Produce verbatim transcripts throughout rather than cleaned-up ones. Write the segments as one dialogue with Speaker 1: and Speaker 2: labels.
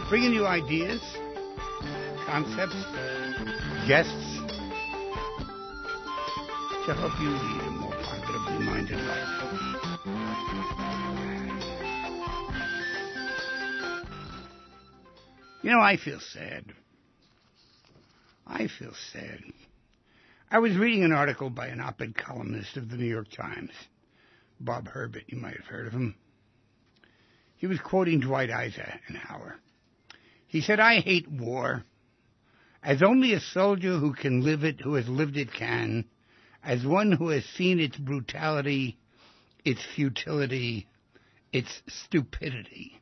Speaker 1: bringing you ideas, concepts, guests to help you lead a more positively minded life. You know, I feel sad. I feel sad. I was reading an article by an op-ed columnist of the New York Times, Bob Herbert. You might have heard of him. He was quoting Dwight Eisenhower. He said, "I hate war, as only a soldier who can live it, who has lived it can, as one who has seen its brutality, its futility, its stupidity."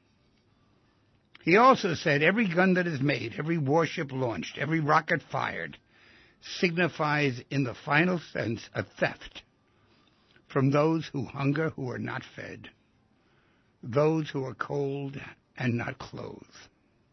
Speaker 1: He also said, "Every gun that is made, every warship launched, every rocket fired, signifies in the final sense a theft from those who hunger who are not fed, those who are cold and not clothed."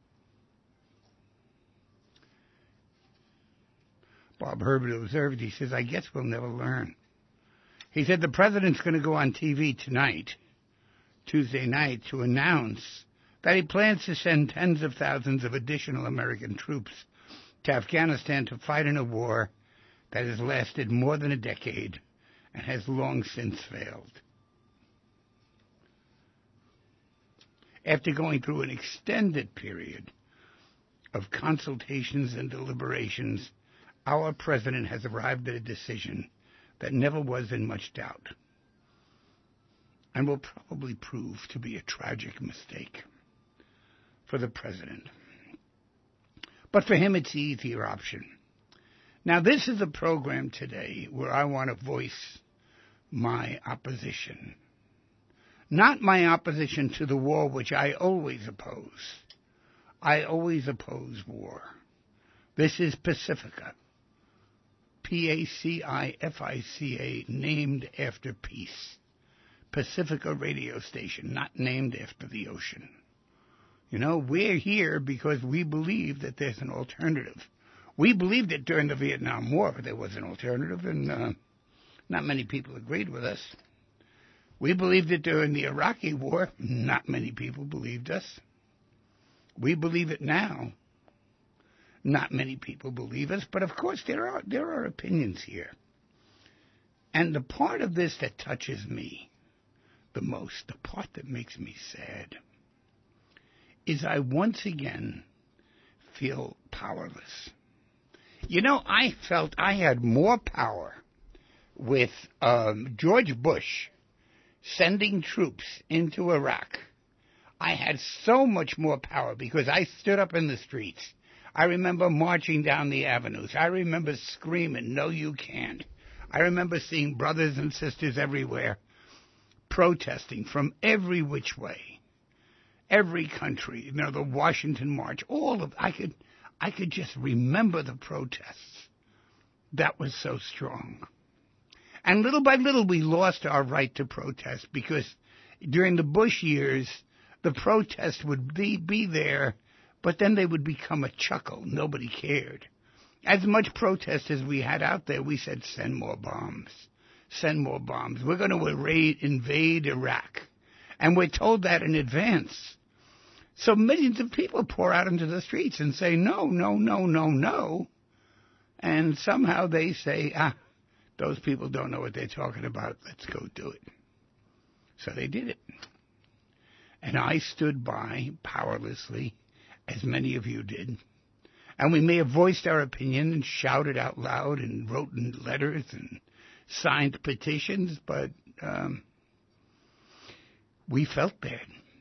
Speaker 1: Bob Herbert observed, he says, "I guess we'll never learn." He said the president's going to go on T V tonight, Tuesday night, to announce that he plans to send tens of thousands of additional American troops to Afghanistan to fight in a war that has lasted more than a decade and has long since failed. After going through an extended period of consultations and deliberations, our president has arrived at a decision that never was in much doubt and will probably prove to be a tragic mistake for the president. But for him, it's the easier option. Now, this is a program today where I want to voice my opposition. Not my opposition to the war, which I always oppose. I always oppose war. This is Pacifica. P A C I F I C A, named after peace. Pacifica radio station, not named after the ocean. You know, we're here because we believe that there's an alternative. We believed it during the Vietnam War, but there was an alternative, and uh, not many people agreed with us. We believed it during the Iraqi War. Not many people believed us. We believe it now. Not many people believe us, but of course there are there are opinions here. And the part of this that touches me the most, the part that makes me sad, is I once again feel powerless. You know, I felt I had more power with um, George Bush sending troops into Iraq. I had so much more power because I stood up in the streets. I remember marching down the avenues. I remember screaming, "No, you can't." I remember seeing brothers and sisters everywhere protesting from every which way. Every country, you know, the Washington March, all of I could I could just remember the protests. That was so strong. And little by little we lost our right to protest because during the Bush years the protests would be, be there, but then they would become a chuckle. Nobody cared. As much protest as we had out there, we said, send more bombs. Send more bombs. We're going to invade Iraq. And we're told that in advance. So millions of people pour out into the streets and say, no, no, no, no, no. And somehow they say, ah, those people don't know what they're talking about. Let's go do it. So they did it. And I stood by powerlessly, as many of you did. And we may have voiced our opinion and shouted out loud and wrote in letters and signed petitions, but um, we felt bad.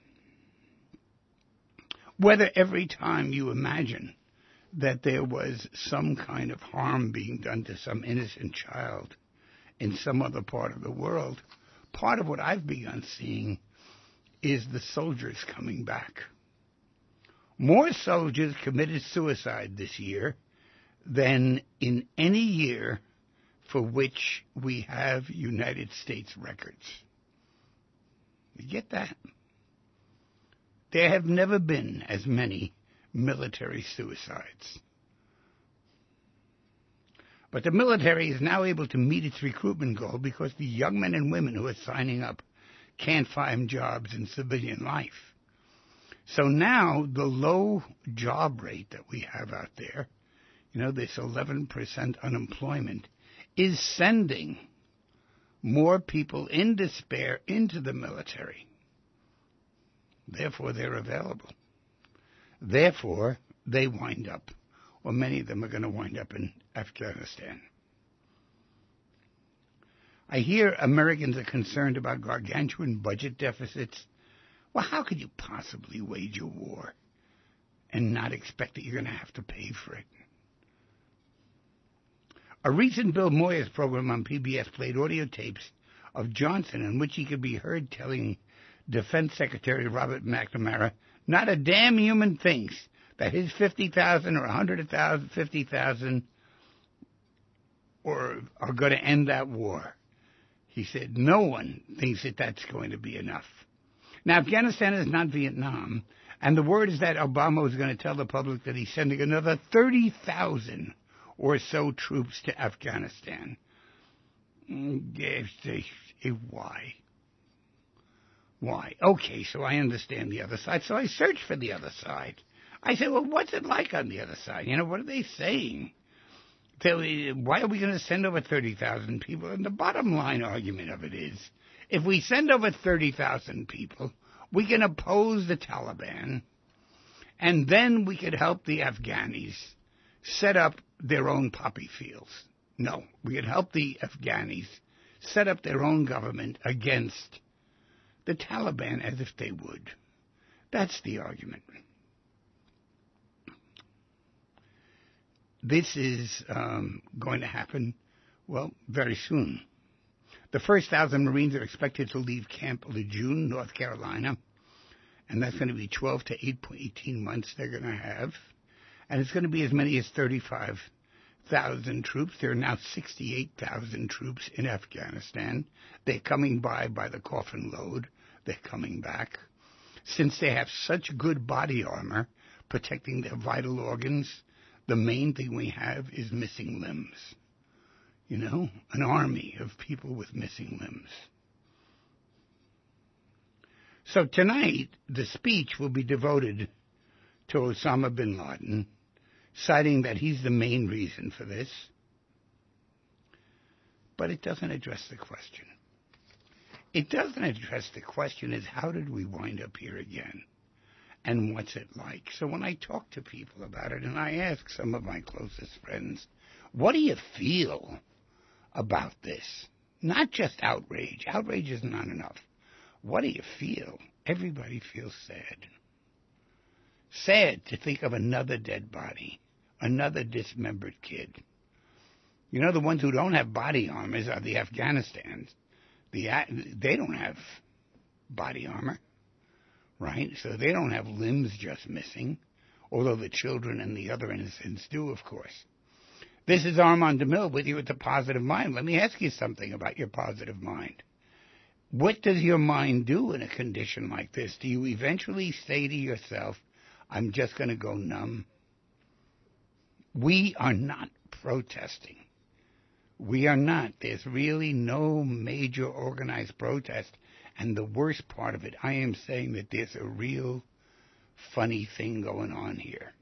Speaker 1: Whether every time you imagine that there was some kind of harm being done to some innocent child in some other part of the world, part of what I've begun seeing is the soldiers coming back. More soldiers committed suicide this year than in any year for which we have United States records. You get that? There have never been as many military suicides. But the military is now able to meet its recruitment goal because the young men and women who are signing up can't find jobs in civilian life. So now the low job rate that we have out there, you know, this eleven percent unemployment, is sending more people in despair into the military. Therefore, they're available. Therefore, they wind up, or many of them are going to wind up in Afghanistan. I hear Americans are concerned about gargantuan budget deficits. Well, how could you possibly wage a war and not expect that you're going to have to pay for it? A recent Bill Moyers program on P B S played audio tapes of Johnson in which he could be heard telling Defense Secretary Robert McNamara, not a damn human thinks that his fifty thousand or one hundred thousand, fifty thousand or are going to end that war. He said, no one thinks that that's going to be enough. Now, Afghanistan is not Vietnam, and the word is that Obama is going to tell the public that he's sending another thirty thousand or so troops to Afghanistan. Why? Why? Okay, so I understand the other side. So I searched for the other side. I said, well, what's it like on the other side? You know, what are they saying? So, why are we going to send over thirty thousand people? And the bottom line argument of it is, if we send over thirty thousand people, we can oppose the Taliban, and then we could help the Afghanis set up their own poppy fields. No, we could help the Afghanis set up their own government against the Taliban as if they would. That's the argument. This is um, going to happen, well, very soon. The first thousand Marines are expected to leave Camp Lejeune, North Carolina, and that's going to be twelve to eighteen months they're going to have. And it's going to be as many as thirty-five thousand troops. There are now sixty-eight thousand troops in Afghanistan. They're coming by by the coffin load. They're coming back. Since they have such good body armor protecting their vital organs, the main thing we have is missing limbs. You know, an army of people with missing limbs. So tonight, the speech will be devoted to Osama bin Laden, citing that he's the main reason for this. But it doesn't address the question. It doesn't address the question is, how did we wind up here again? And what's it like? So when I talk to people about it, and I ask some of my closest friends, what do you feel about this? Not just outrage. Outrage is not enough. What do you feel? Everybody feels sad. Sad to think of another dead body, another dismembered kid. You know, the ones who don't have body armors are the Afghanistans. The, they don't have body armor, right? So they don't have limbs just missing, although the children and the other innocents do, of course. This is Armand DeMille with you at the Positive Mind. Let me ask you something about your positive mind. What does your mind do in a condition like this? Do you eventually say to yourself, I'm just going to go numb? We are not protesting. We are not. There's really no major organized protest. And the worst part of it, I am saying that there's a real funny thing going on here.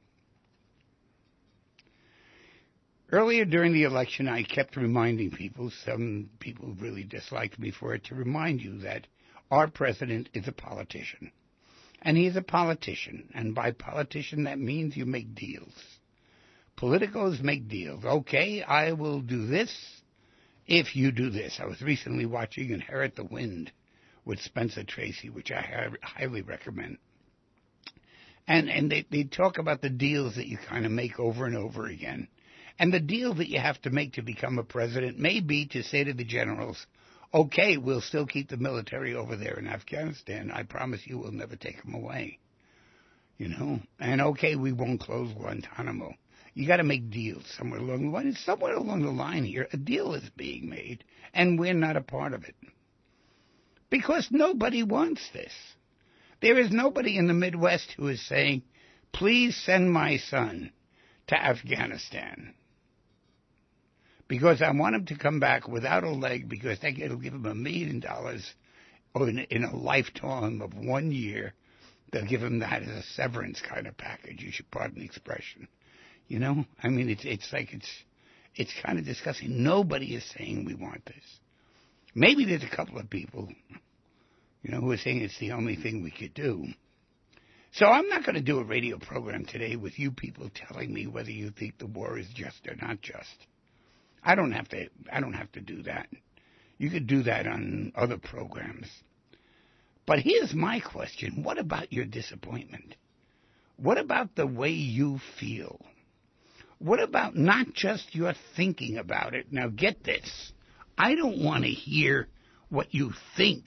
Speaker 1: Earlier during the election, I kept reminding people, some people really disliked me for it, to remind you that our president is a politician. And he's a politician. And by politician, that means you make deals. Politicos make deals. Okay, I will do this if you do this. I was recently watching Inherit the Wind with Spencer Tracy, which I highly recommend. And and they, they talk about the deals that you kind of make over and over again. And the deal that you have to make to become a president may be to say to the generals, okay, we'll still keep the military over there in Afghanistan. I promise you we'll never take them away. You know? And okay, we won't close Guantanamo. You got to make deals somewhere along the line. And somewhere along the line here, a deal is being made, and we're not a part of it. Because nobody wants this. There is nobody in the Midwest who is saying, please send my son to Afghanistan, because I want him to come back without a leg, because it'll give him a million dollars in, in a lifetime of one year They'll give him that as a severance kind of package. You should pardon the expression. You know, I mean, it's it's like it's it's kind of disgusting. Nobody is saying we want this. Maybe there's a couple of people, you know, who are saying it's the only thing we could do. So I'm not going to do a radio program today with you people telling me whether you think the war is just or not just. I don't have to. I don't have to do that. You could do that on other programs. But here's my question. What about your disappointment? What about the way you feel? What about not just your thinking about it? Now get this. I don't want to hear what you think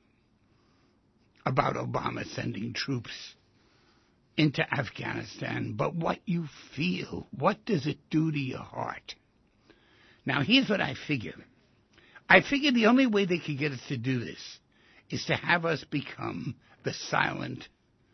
Speaker 1: about Obama sending troops into Afghanistan, but what you feel. What does it do to your heart? Now here's what I figure. I figure the only way they could get us to do this is to have us become the silent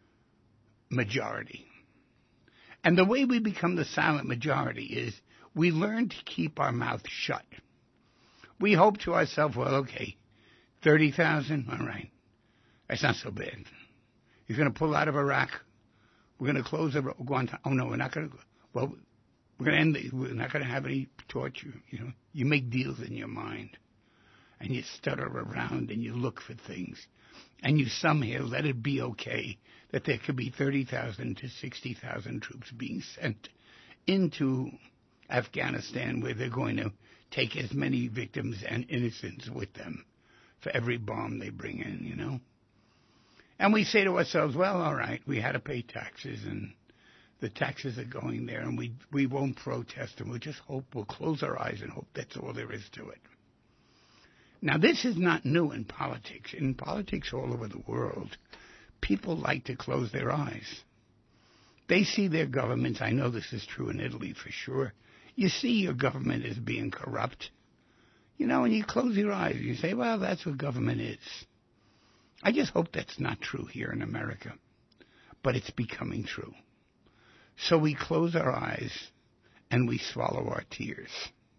Speaker 1: majority. And the way we become the silent majority is we learn to keep our mouth shut. We hope to ourselves, well, okay, thirty thousand, all right, that's not so bad. You're going to pull out of Iraq. We're going to close the Guantanamo. Oh, no, we're not going to. Well, we're going to end. The, we're not going to have any torture. You know, you make deals in your mind, and you stutter around and you look for things, and you somehow let it be okay that there could be thirty thousand to sixty thousand troops being sent into Afghanistan, where they're going to take as many victims and innocents with them for every bomb they bring in. You know. And we say to ourselves, well, all right, we had to pay taxes, and the taxes are going there, and we we won't protest, and we'll just hope, we'll close our eyes and hope that's all there is to it. Now, this is not new in politics. In politics all over the world, people like to close their eyes. They see their governments, I know this is true in Italy for sure, you see your government as being corrupt, you know, and you close your eyes, and you say, well, that's what government is. I just hope that's not true here in America, but it's becoming true. So we close our eyes and we swallow our tears.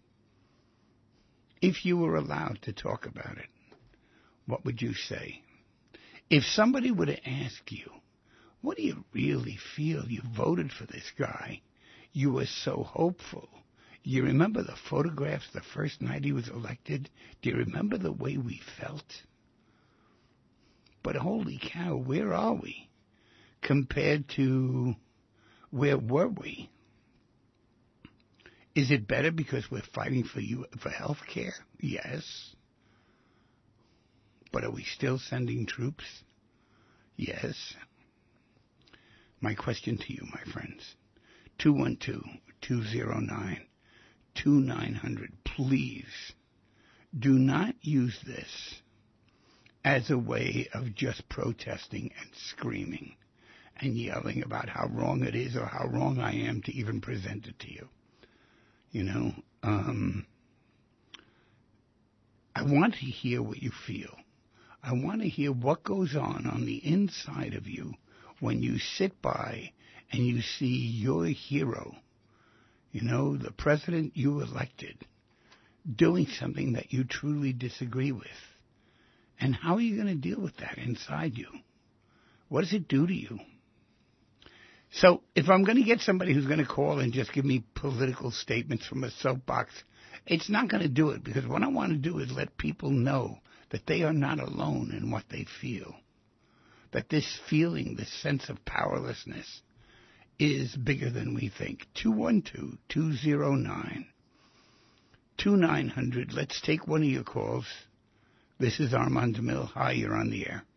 Speaker 1: If you were allowed to talk about it, what would you say? If somebody were to ask you, what do you really feel? You voted for this guy. You were so hopeful. You remember the photographs the first night he was elected? Do you remember the way we felt? But holy cow, where are we compared to where were we? Is it better because we're fighting for you for health care? Yes. But are we still sending troops? Yes. My question to you, my friends, two one two, two zero nine, two nine zero zero, please do not use this as a way of just protesting and screaming and yelling about how wrong it is or how wrong I am to even present it to you. You know, um, I want to hear what you feel. I want to hear what goes on on the inside of you when you sit by and you see your hero, you know, the president you elected, doing something that you truly disagree with. And how are you going to deal with that inside you? What does it do to you? So if I'm going to get somebody who's going to call and just give me political statements from a soapbox, it's not going to do it, because what I want to do is let people know that they are not alone in what they feel, that this feeling, this sense of powerlessness is bigger than we think. two one two, two zero nine, two nine zero zero. Let's take one of your calls. This is Armand DeMille. Hi, you're on the air.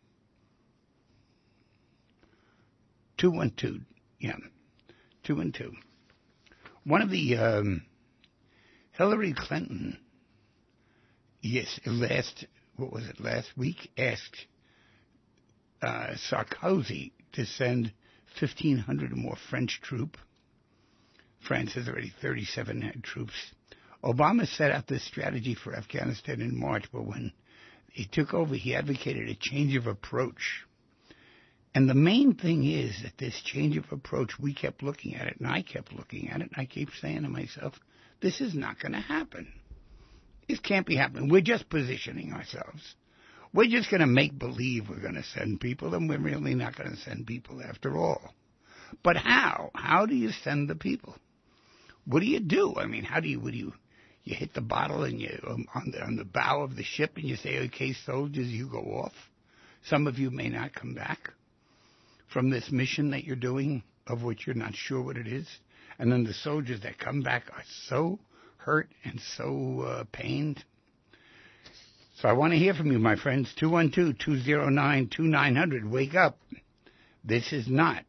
Speaker 1: two one two, yeah, two one two. One of the, um, Hillary Clinton, yes, last, what was it, last week, asked uh, Sarkozy to send fifteen hundred or more French troops. France has already thirty-seven troops. Obama set out this strategy for Afghanistan in March, but when he took over, he advocated a change of approach. And the main thing is that this change of approach, we kept looking at it, and I kept looking at it, and I keep saying to myself, this is not going to happen. This can't be happening. We're just positioning ourselves. we're just going to make believe we're going to send people, and we're really not going to send people after all. But how? How do you send the people? What do you do? I mean, how do you, what do you, you hit the bottle and you, um, on the, on the bow of the ship and you say, okay, soldiers, you go off. Some of you may not come back from this mission that you're doing, of which you're not sure what it is. And then the soldiers that come back are so hurt and so uh, pained. So I want to hear from you, my friends. two one two, two zero nine, two nine zero zero. Wake up. This is not.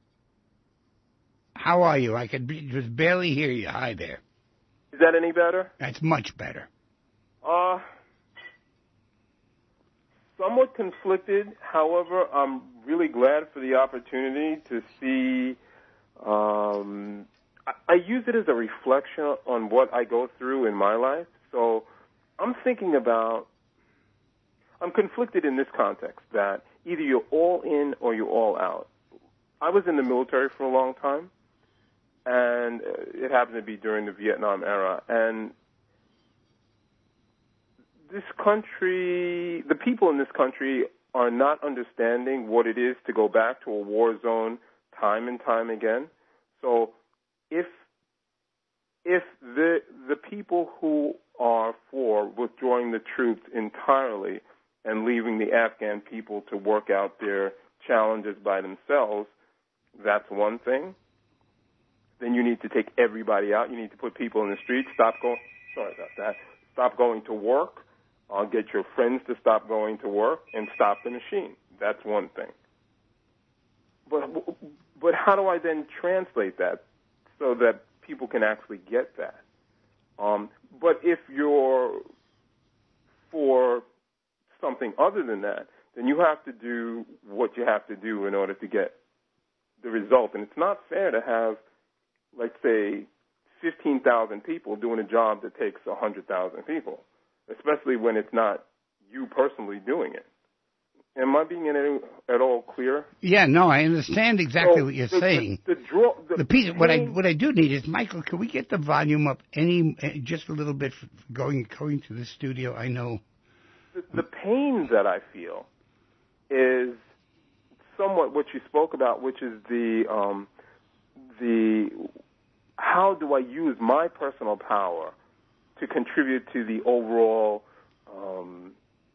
Speaker 1: How are you? I could be, just barely hear you. Hi there.
Speaker 2: Is that any better?
Speaker 1: That's much better.
Speaker 2: Uh, somewhat conflicted. However, I'm really glad for the opportunity to see. Um, I, I use it as a reflection on what I go through in my life. So I'm thinking about, I'm conflicted in this context that either you're all in or you're all out. I was in the military for a long time, and it happened to be during the Vietnam era. And this country, the people in this country are not understanding what it is to go back to a war zone time and time again. So if if the the people who are for withdrawing the troops entirely and leaving the Afghan people to work out their challenges by themselves, that's one thing. Then you need to take everybody out. You need to put people in the streets. Stop going. Sorry about that. Stop going to work. Uh, get your friends to stop going to work and stop the machine. That's one thing. But but how do I then translate that so that people can actually get that? Um, but if you're for something other than that, then you have to do what you have to do in order to get the result. And it's not fair to have, let's say, fifteen thousand people doing a job that takes one hundred thousand people, especially when it's not you personally doing it. Am I being any, at all clear?
Speaker 1: Yeah, no, I understand exactly
Speaker 2: so
Speaker 1: what you're
Speaker 2: the,
Speaker 1: saying.
Speaker 2: The, the, draw, the,
Speaker 1: the piece,
Speaker 2: pain,
Speaker 1: what I what I do need is, Michael, can we get the volume up any just a little bit going going to the studio? I know.
Speaker 2: The, the pain that I feel is somewhat what you spoke about, which is the um, the how do I use my personal power to contribute to the overall um,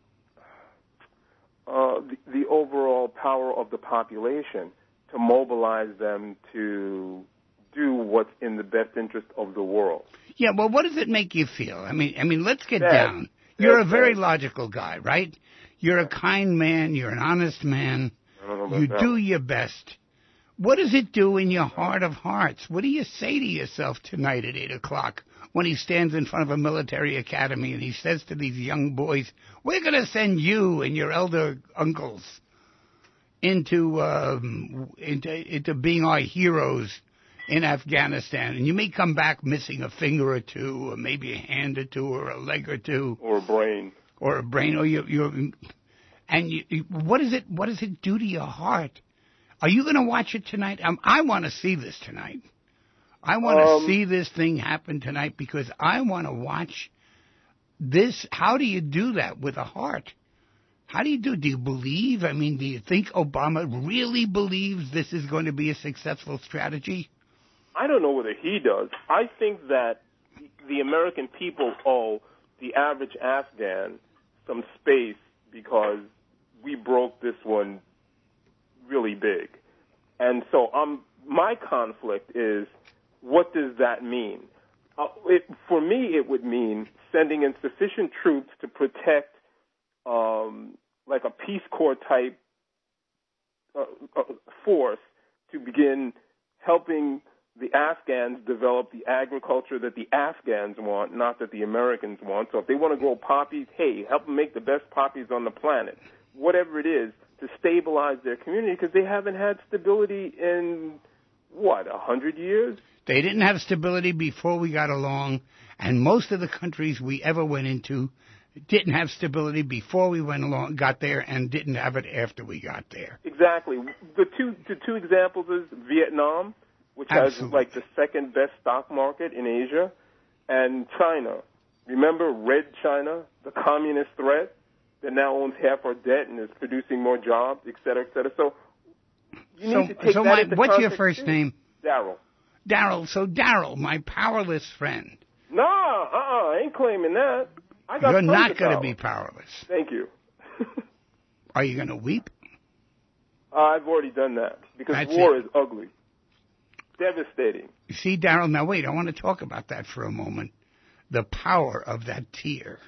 Speaker 2: uh, the, the overall power of the population to mobilize them to do what's in the best interest of the world.
Speaker 1: Yeah, well, what does it make you feel? I mean, I mean, let's get
Speaker 2: Bad.
Speaker 1: down. You're
Speaker 2: Bad.
Speaker 1: a very logical guy, right? You're a kind man. You're an honest man.
Speaker 2: I don't know about
Speaker 1: You
Speaker 2: that.
Speaker 1: do your best. What does it do in your heart of hearts? What do you say to yourself tonight at eight o'clock when he stands in front of a military academy and he says to these young boys, we're going to send you and your elder uncles into, um, into, into being our heroes in Afghanistan, and you may come back missing a finger or two, or maybe a hand or two, or a leg or two,
Speaker 2: or a brain,
Speaker 1: or a brain, or you, you, and you, you, what does it, what does it do to your heart? Are you going to watch it tonight? Um, I want to see this tonight. I want to
Speaker 2: um,
Speaker 1: see this thing happen tonight because I want to watch this. How do you do that with a heart? How do you do? Do you believe? I mean, do you think Obama really believes this is going to be a successful strategy?
Speaker 2: I don't know whether he does. I think that the American people owe the average Afghan some space because we broke this one really big. And so um, my conflict is, what does that mean? Uh, it, for me, it would mean sending in sufficient troops to protect um, like a Peace Corps type uh, uh, force to begin helping the Afghans develop the agriculture that the Afghans want, not that the Americans want. So if they want to grow poppies, hey, help them make the best poppies on the planet. Whatever it is, to stabilize their community, because they haven't had stability in, what, a hundred years?
Speaker 1: They didn't have stability before we got along, and most of the countries we ever went into didn't have stability before we went along, got there, and didn't have it after we got there.
Speaker 2: Exactly. The two, the two examples is Vietnam, which
Speaker 1: Absolutely.
Speaker 2: has like the second best stock market in Asia, and China. Remember Red China, the communist threat? that now owns half our debt and is producing more jobs, et cetera, et cetera. So you
Speaker 1: so,
Speaker 2: need to take
Speaker 1: so
Speaker 2: that
Speaker 1: my,
Speaker 2: into
Speaker 1: what's your
Speaker 2: context
Speaker 1: first
Speaker 2: too.
Speaker 1: name?
Speaker 2: Daryl.
Speaker 1: Daryl. So Daryl, my powerless friend.
Speaker 2: Nah, uh-uh, I ain't claiming that. I got
Speaker 1: You're
Speaker 2: tons
Speaker 1: not
Speaker 2: of
Speaker 1: going to
Speaker 2: power.
Speaker 1: be powerless.
Speaker 2: Thank you.
Speaker 1: Are you going to weep?
Speaker 2: Uh, I've already done that because
Speaker 1: That's
Speaker 2: war
Speaker 1: it.
Speaker 2: is ugly, devastating.
Speaker 1: You see, Daryl, now wait, I want to talk about that for a moment. The power of that tear.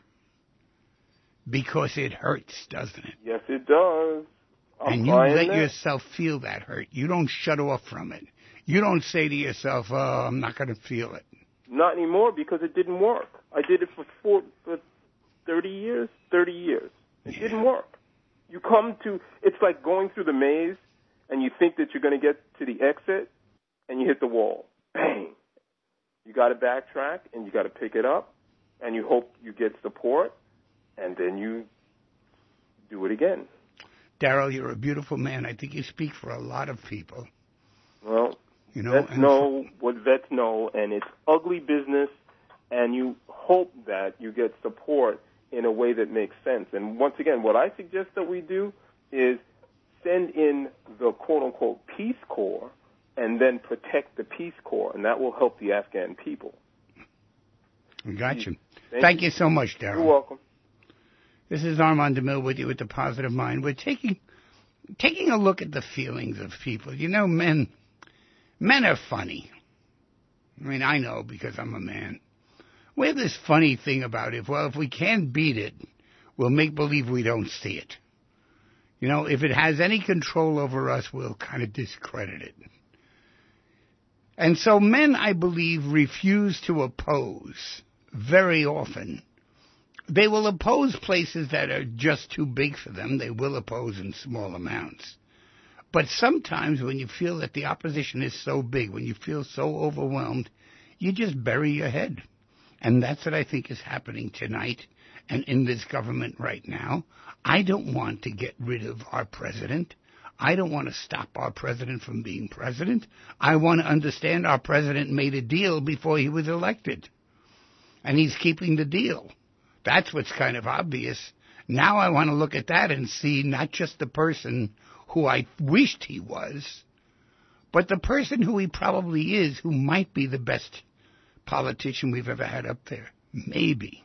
Speaker 1: Because it hurts, doesn't it?
Speaker 2: Yes, it does. I'm
Speaker 1: and you
Speaker 2: crying
Speaker 1: let
Speaker 2: now.
Speaker 1: yourself feel that hurt. You don't shut off from it. You don't say to yourself, oh, I'm not going to feel it.
Speaker 2: Not anymore because it didn't work. I did it for, four, for thirty years, thirty years. It
Speaker 1: Yeah.
Speaker 2: didn't work. You come to, it's like going through the maze and you think that you're going to get to the exit and you hit the wall. Bang. You got to backtrack and you got to pick it up and you hope you get support and then you do it again.
Speaker 1: Daryl, you're a beautiful man. I think you speak for a lot of people.
Speaker 2: Well,
Speaker 1: you know,
Speaker 2: vets know what vets know, and it's ugly business, and you hope that you get support in a way that makes sense. And once again, what I suggest that we do is send in the quote-unquote Peace Corps and then protect the Peace Corps, and that will help the Afghan people.
Speaker 1: Got you.
Speaker 2: Thank,
Speaker 1: Thank
Speaker 2: you.
Speaker 1: you so much, Daryl.
Speaker 2: You're welcome.
Speaker 1: This is Armand DeMille with you with the Positive Mind. We're taking taking a look at the feelings of people. You know, men men are funny. I mean, I know because I'm a man. We have this funny thing about it. Well, if we can't beat it, we'll make believe we don't see it. You know, if it has any control over us, we'll kind of discredit it. And so men, I believe, refuse to oppose very often. They will oppose places that are just too big for them. They will oppose in small amounts. But sometimes when you feel that the opposition is so big, when you feel so overwhelmed, you just bury your head. And that's what I think is happening tonight and in this government right now. I don't want to get rid of our president. I don't want to stop our president from being president. I want to understand our president made a deal before he was elected. And he's keeping the deal. That's what's kind of obvious. Now I want to look at that and see not just the person who I wished he was, but the person who he probably is, who might be the best politician we've ever had up there. Maybe.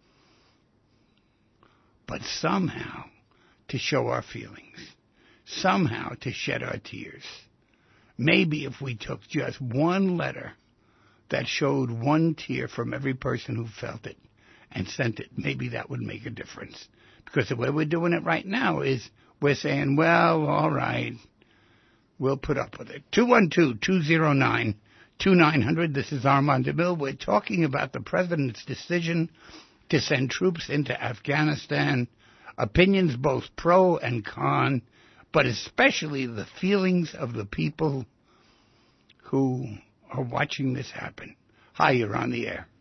Speaker 1: But somehow to show our feelings. Somehow to shed our tears. Maybe if we took just one letter that showed one tear from every person who felt it and sent it, maybe that would make a difference. Because the way we're doing it right now is we're saying, well, all right, we'll put up with it. two one two, two oh nine, two nine hundred, this is Armand DeMille. We're talking about the president's decision to send troops into Afghanistan, opinions both pro and con, but especially the feelings of the people who are watching this happen. Hi, you're on the air.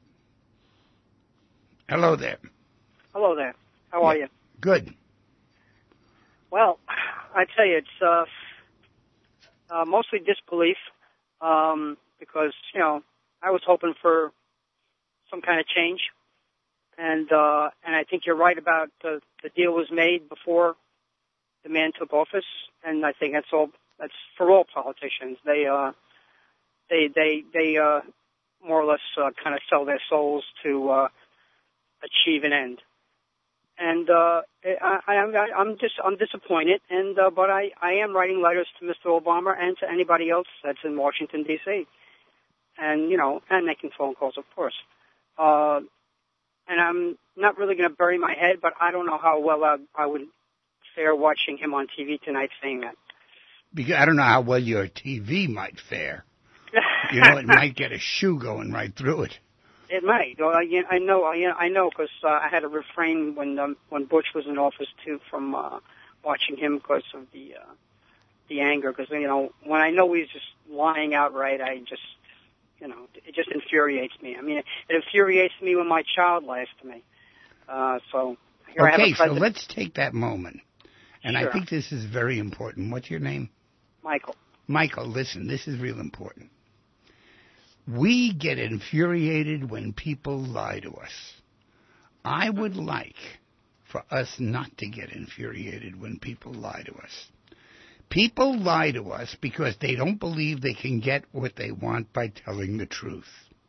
Speaker 1: Hello there.
Speaker 3: Hello there. How are you?
Speaker 1: Good.
Speaker 3: Well, I tell you, it's uh, uh, mostly disbelief um, because, you know, I was hoping for some kind of change. And uh, and I think you're right about the, the deal was made before the man took office. And I think that's all. That's for all politicians. They uh, they they they uh, more or less uh, kind of sell their souls to uh, achieve an end. And uh, I, I, I'm just I'm disappointed. And uh, but I, I am writing letters to Mister Obama and to anybody else that's in Washington D C And you know, and making phone calls, of course. Uh, and I'm not really going to bury my head, but I don't know how well I, I would fare watching him on T V tonight saying that.
Speaker 1: Because I don't know how well your T V might fare. You know, it might get a shoe going right through it.
Speaker 3: It might. Well, I, I know. I, I know because uh, I had to refrain when um, when Bush was in office too from uh, watching him because of the uh, the anger. Because you know, when I know he's just lying outright, I just you know it just infuriates me. I mean, it, it infuriates me when my child lies to me. Uh, so here
Speaker 1: okay,
Speaker 3: I have a
Speaker 1: so
Speaker 3: president.
Speaker 1: let's take that moment, and
Speaker 3: Sure.
Speaker 1: I think this is very important. What's your name?
Speaker 3: Michael.
Speaker 1: Michael, listen, this is real important. We get infuriated when people lie to us. I would like for us not to get infuriated when people lie to us. People lie to us because they don't believe they can get what they want by telling the truth.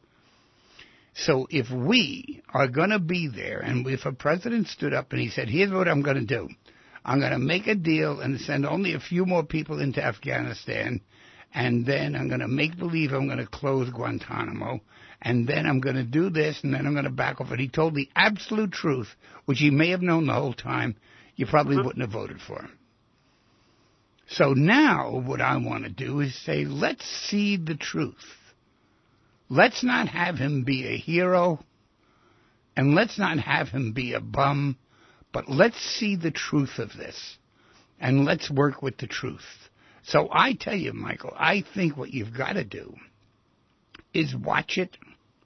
Speaker 1: So if we are going to be there, and if a president stood up and he said, here's what I'm going to do. I'm going to make a deal and send only a few more people into Afghanistan, and then I'm going to make believe I'm going to close Guantanamo, and then I'm going to do this, and then I'm going to back off. And he told the absolute truth, which he may have known the whole time, you probably mm-hmm. wouldn't have voted for him. So now what I want to do is say, let's see the truth. Let's not have him be a hero, and let's not have him be a bum, but let's see the truth of this, and let's work with the truth. So I tell you, Michael, I think what you've got to do is watch it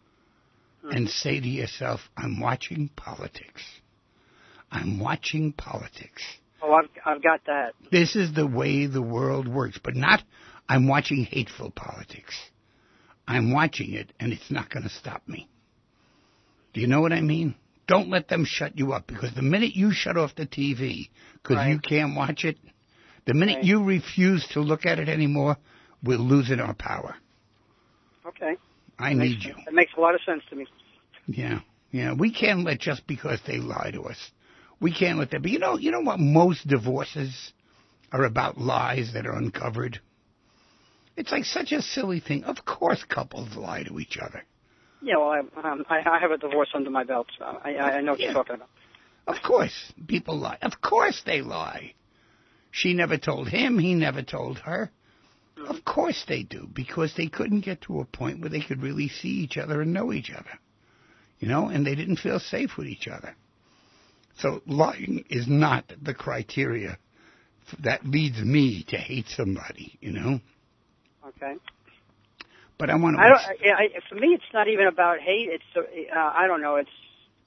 Speaker 1: and say to yourself, I'm watching politics. I'm watching politics.
Speaker 3: Oh, I've, I've got that.
Speaker 1: This is the way the world works, but not I'm watching hateful politics. I'm watching it, and it's not going to stop me. Do you know what I mean? Don't let them shut you up, because the minute you shut off the T V because right. you can't watch it, the minute right. you refuse to look at it anymore, we're losing our power.
Speaker 3: Okay.
Speaker 1: I
Speaker 3: that
Speaker 1: need
Speaker 3: makes,
Speaker 1: you.
Speaker 3: That makes a lot of sense to me.
Speaker 1: Yeah, yeah. We can't let just because they lie to us. We can't let that. But you know, you know what? Most divorces are about lies that are uncovered. It's like such a silly thing. Of course, couples lie to each other.
Speaker 3: Yeah, well, I, um, I, I have a divorce under my belt, so I, I know what yeah. you're talking about.
Speaker 1: Of course, people lie. Of course they lie. She never told him. He never told her. Mm-hmm. Of course they do, because they couldn't get to a point where they could really see each other and know each other. You know, and they didn't feel safe with each other. So lying is not the criteria that leads me to hate somebody, you know?
Speaker 3: Okay.
Speaker 1: But I want to...
Speaker 3: I don't, I, for me, it's not even about hate. It's, uh, I don't know, it's...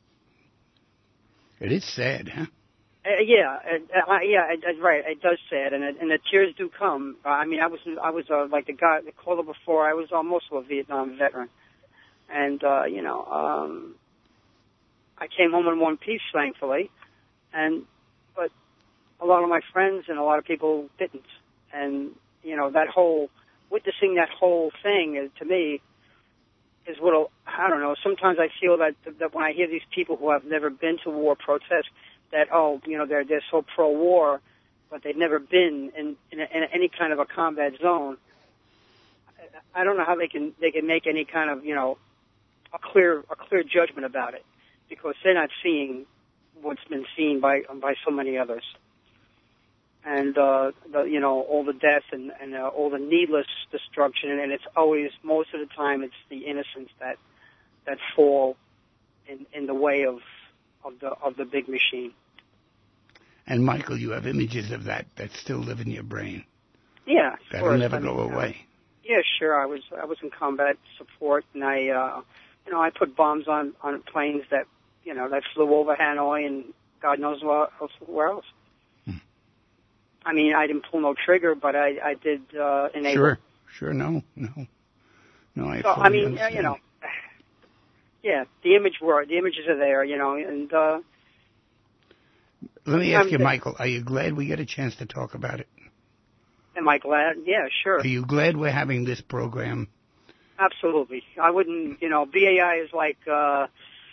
Speaker 1: It is sad, huh?
Speaker 3: Uh, yeah, uh, yeah, it, it's right. It does sad, and it, and the tears do come. Uh, I mean, I was, I was uh, like the guy, the caller before. I was almost a Vietnam veteran, and uh, you know, um, I came home in one piece, thankfully, and but a lot of my friends and a lot of people didn't, and you know, that whole witnessing that whole thing is, to me, is what I don't know. Sometimes I feel that that when I hear these people who have never been to war protest, that oh, you know, they're they're so pro-war, but they've never been in, in, a, in any kind of a combat zone. I, I don't know how they can they can make any kind of you know a clear a clear judgment about it, because they're not seeing what's been seen by by so many others. And, uh, the, you know, all the death and, and uh, all the needless destruction, and it's always, most of the time, it's the innocents that that fall in, in the way of of the of the big machine.
Speaker 1: And Michael, you have images of that that still live in your brain.
Speaker 3: Yeah,
Speaker 1: that'll never
Speaker 3: I
Speaker 1: go
Speaker 3: mean,
Speaker 1: away.
Speaker 3: Uh, yeah, sure. I was I was in combat support, and I, uh, you know, I put bombs on on planes that, you know, that flew over Hanoi and God knows where else. Where else. I mean, I didn't pull no trigger, but I, I did uh, enable.
Speaker 1: Sure, sure, no, no, no. I,
Speaker 3: so, I mean, uh, you know, yeah, the image were the images are there, you know, and. Uh,
Speaker 1: Let me ask I'm, you, Michael. Are you glad we get a chance to talk about it?
Speaker 3: Am I glad? Yeah, sure.
Speaker 1: Are you glad we're having this program?
Speaker 3: Absolutely. I wouldn't, you know, B A I is like uh,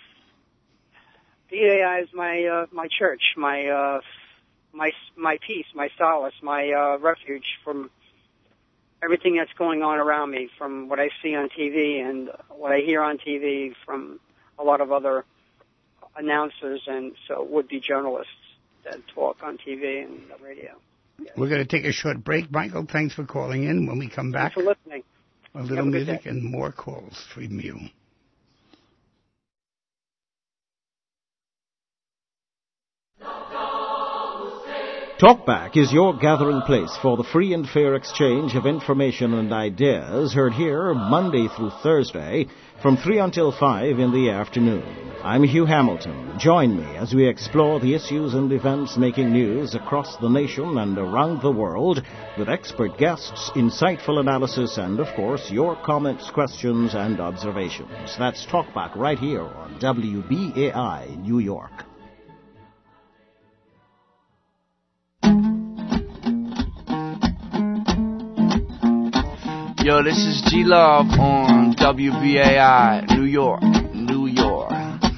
Speaker 3: B A I is my uh, my church, my. Uh, my my peace, my solace, my uh, refuge from everything that's going on around me, from what I see on T V and what I hear on T V from a lot of other announcers and so would-be journalists that talk on T V and the radio. Yes.
Speaker 1: We're going to take a short break. Michael, thanks for calling in. When we come back,
Speaker 3: thanks for listening.
Speaker 1: A little music and more calls from you.
Speaker 4: Talkback is your gathering place for the free and fair exchange of information and ideas, heard here Monday through Thursday from three until five in the afternoon. I'm Hugh Hamilton. Join me as we explore the issues and events making news across the nation and around the world with expert guests, insightful analysis, and, of course, your comments, questions, and observations. That's Talkback right here on W B A I New York.
Speaker 5: Yo, this is G Love on W B A I, New York, New York.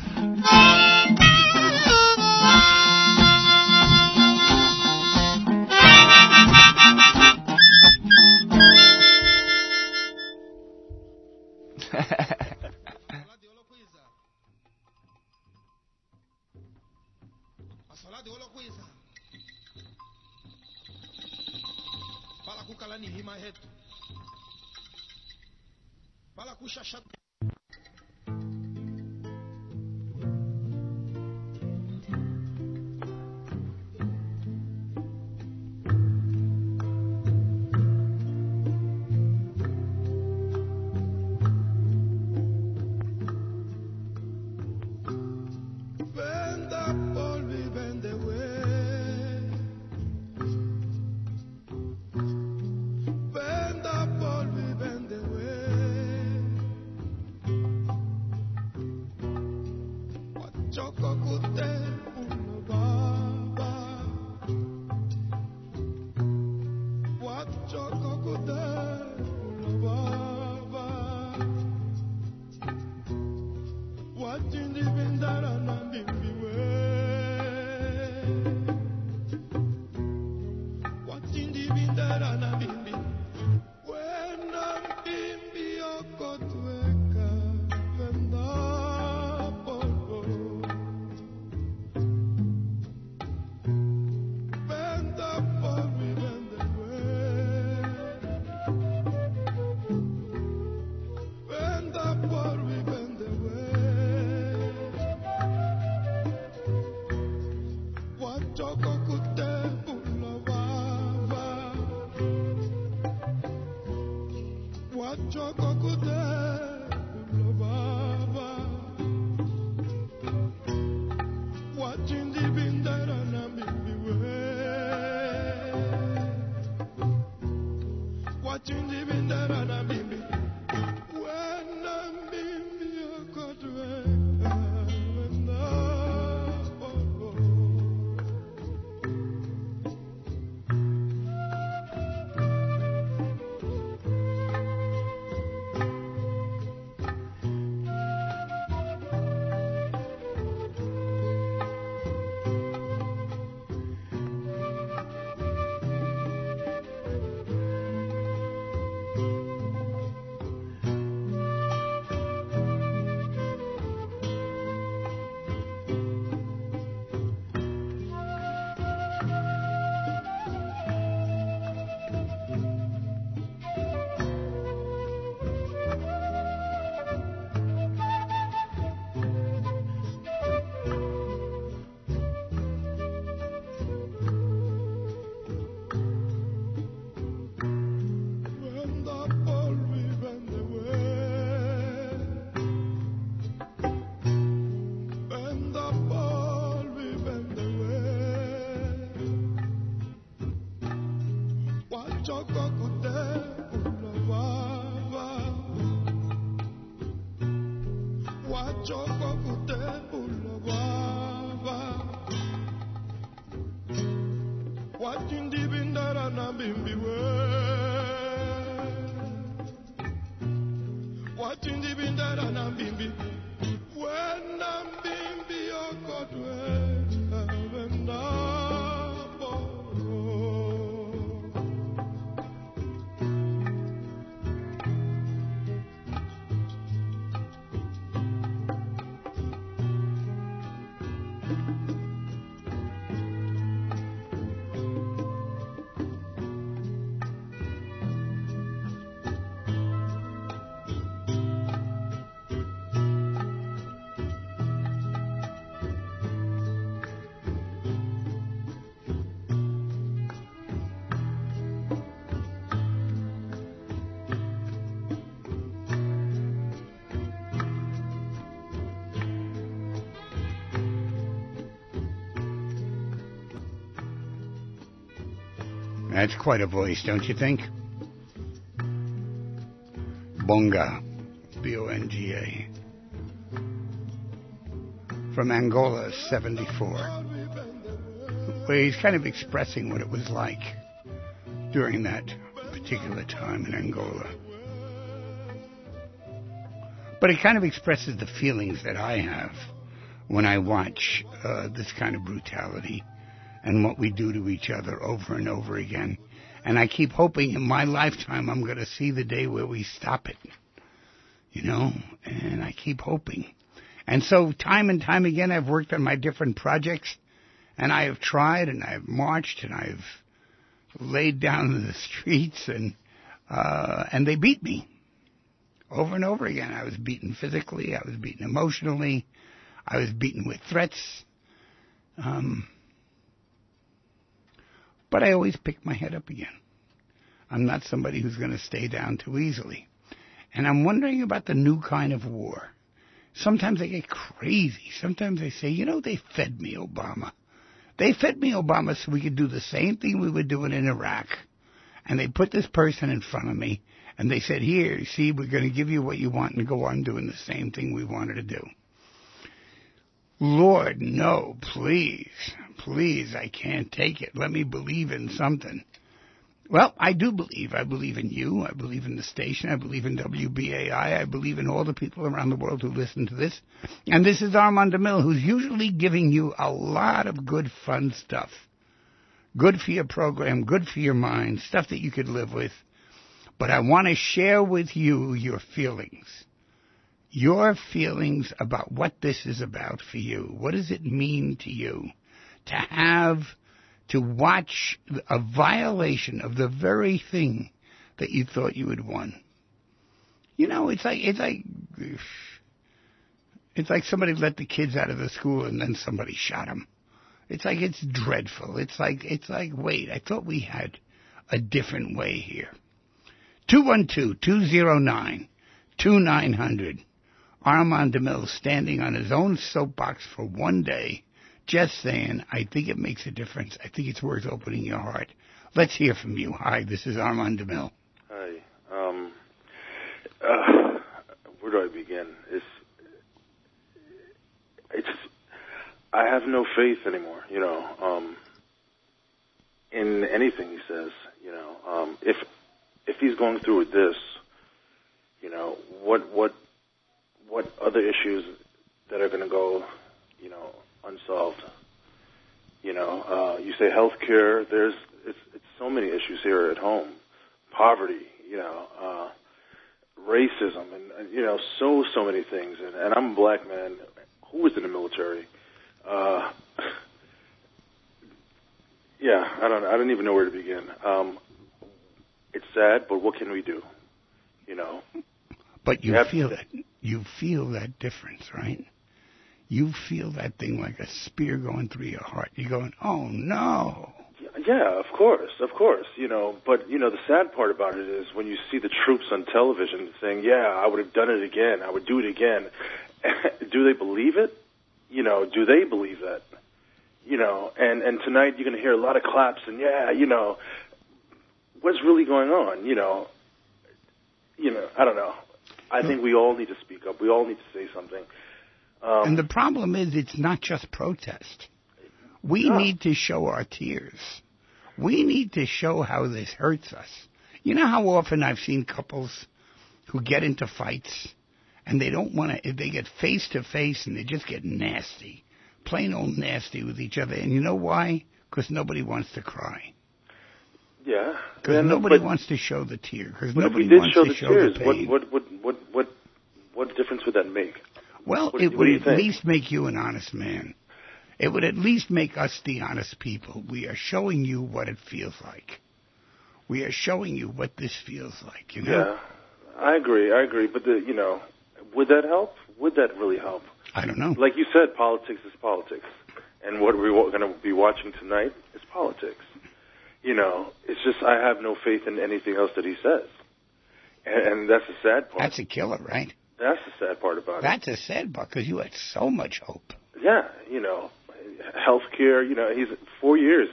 Speaker 1: That's quite a voice, don't you think? Bonga, B O N G A. From Angola, seventy-four. Where he's kind of expressing what it was like during that particular time in Angola. But it kind of expresses the feelings that I have when I watch uh, this kind of brutality and what we do to each other over and over again. And I keep hoping in my lifetime I'm going to see the day where we stop it, you know, and I keep hoping. And so time and time again I've worked on my different projects, and I have tried, and I've marched, and I've laid down in the streets, and uh, and they beat me over and over again. I was beaten physically, I was beaten emotionally, I was beaten with threats. Um, but I always pick my head up again. I'm not somebody who's going to stay down too easily. And I'm wondering about the new kind of war. Sometimes I get crazy. Sometimes I say, you know, they fed me Obama. They fed me Obama so we could do the same thing we were doing in Iraq. And they put this person in front of me, and they said, here, see, we're going to give you what you want and go on doing the same thing we wanted to do. Lord, no, please, please, I can't take it. Let me believe in something. Well, I do believe. I believe in you. I believe in the station. I believe in W B A I. I believe in all the people around the world who listen to this. And this is Armand DeMille, who's usually giving you a lot of good, fun stuff. Good for your program, good for your mind, stuff that you could live with. But I want to share with you your feelings. Your feelings about what this is about for you. What does it mean to you to have, to watch a violation of the very thing that you thought you had won? You know, it's like, it's like, it's like somebody let the kids out of the school and then somebody shot them. It's like, it's dreadful. It's like, it's like, wait, I thought we had a different way here. two one two, two zero nine, two nine zero zero. Armand DeMille standing on his own soapbox for one day, just saying, I think it makes a difference. I think it's worth opening your heart. Let's hear from you. Hi, this is Armand DeMille.
Speaker 6: Hi. Um, uh, where do I begin? It's, it's, I have no faith anymore, you know, um, in anything he says, you know. Um, if, if he's going through with this, you know, what, what, what other issues that are going to go, you know, unsolved? You know, uh, you say healthcare. There's it's, it's so many issues here at home. Poverty, you know, uh, racism, and, and you know, so so many things. And, and I'm a black man who was in the military. Uh, yeah, I don't I don't even know where to begin. Um, it's sad, but what can we do? You know.
Speaker 1: But you feel that you feel that difference, right? You feel that thing like a spear going through your heart. You're going, oh no.
Speaker 6: Yeah, of course, of course. You know, but you know, the sad part about it is when you see the troops on television saying, "Yeah, I would have done it again. I would do it again." Do they believe it? You know, do they believe that? You know, and and tonight you're going to hear a lot of claps and yeah, you know, what's really going on? You know, you know, I don't know. I think we all need to speak up. We all need to say something. Um,
Speaker 1: and the problem is it's not just protest. We no. need to show our tears. We need to show how this hurts us. You know how often I've seen couples who get into fights and they don't want to, they get face to face and they just get nasty, plain old nasty with each other. And you know why? Because nobody wants to cry.
Speaker 6: Yeah,
Speaker 1: because nobody but, wants to show the tear. Because nobody
Speaker 6: if we did
Speaker 1: wants
Speaker 6: show
Speaker 1: to
Speaker 6: the
Speaker 1: show
Speaker 6: tears,
Speaker 1: the pain.
Speaker 6: What, what, what, what, what difference would that make?
Speaker 1: Well,
Speaker 6: what,
Speaker 1: it
Speaker 6: what
Speaker 1: would at
Speaker 6: think?
Speaker 1: least make you an honest man. It would at least make us the honest people. We are showing you what it feels like. We are showing you what this feels like. You know?
Speaker 6: Yeah, I agree. I agree. But the, you know, would that help? Would that really help?
Speaker 1: I don't know.
Speaker 6: Like you said, politics is politics, and what we're going to be watching tonight is politics. You know, it's just I have no faith in anything else that he says. And, and that's the sad part.
Speaker 1: That's a killer, right?
Speaker 6: That's the sad part about
Speaker 1: that's
Speaker 6: it.
Speaker 1: That's a sad part because you had so much hope.
Speaker 6: Yeah, you know, health care, you know, he's four years.